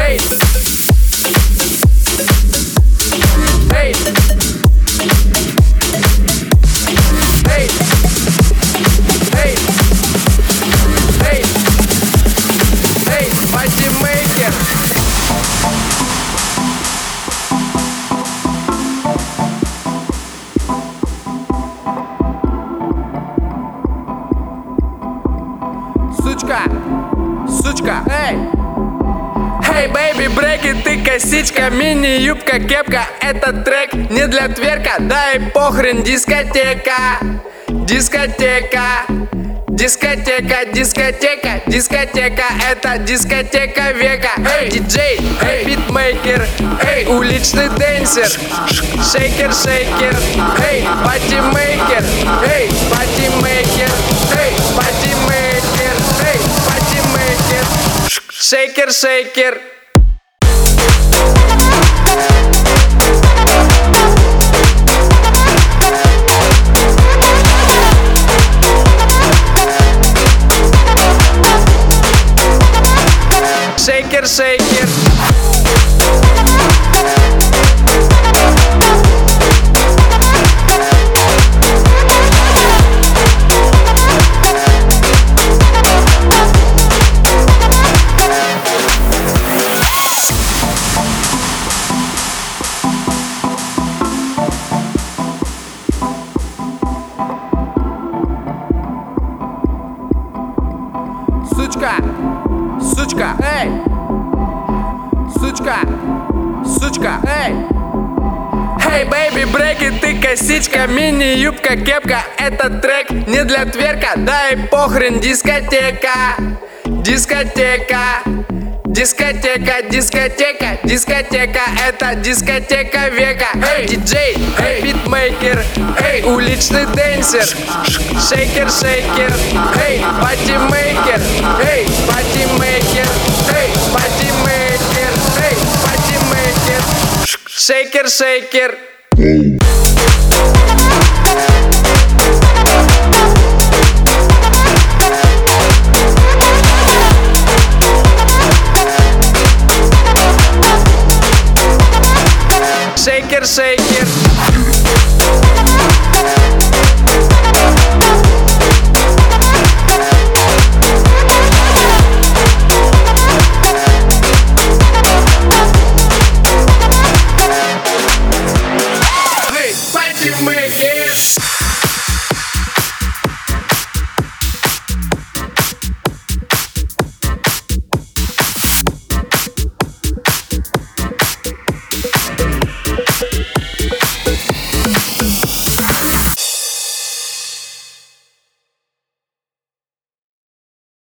Эй! Эй! Эй! Эй! Эй! Эй! Патимейкер! Сучка! Сучка! Эй! Эй, бэйби, брейки, ты косичка, мини-юбка, кепка. Этот трек не для тверка, да и похрен, дискотека. Дискотека. Дискотека, дискотека, дискотека, это дискотека века. Эй, диджей, эй, битмейкер, эй, уличный дэнсер, шейкер, шейкер, эй, патимейкер, эй, патимейкер, эй, патимейкер, эй, патимейкер, шейкер, шейкер. Шейкер, шейкер. Сучка, сучка, эй! Сучка, сучка, эй! Эй, бэйби, брейки, ты косичка, мини-юбка, кепка. Этот трек не для тверка, да и похрен, дискотека. Дискотека. Дискотека, дискотека, дискотека, это дискотека века. Эй, диджей, эй, битмейкер, эй, уличный дэнсер, шейкер, шейкер, эй, патимейкер, эй, патимейкер, эй, патимейкер, эй, патимейкер, шейкер, шейкер. Шейкер, шейкер. Эй, патимейкер.